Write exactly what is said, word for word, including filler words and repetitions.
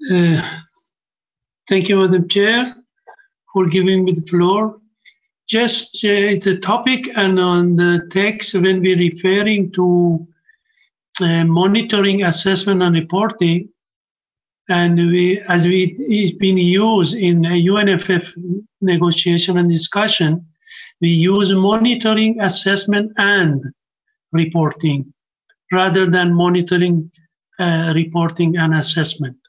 Uh, Thank you, Madam Chair, for giving me the floor. Just uh, the topic and on the text when we're referring to uh, monitoring, assessment, and reporting, and we, as we is been used in a U N F F negotiation and discussion, we use monitoring, assessment, and reporting rather than monitoring, uh, reporting, and assessment.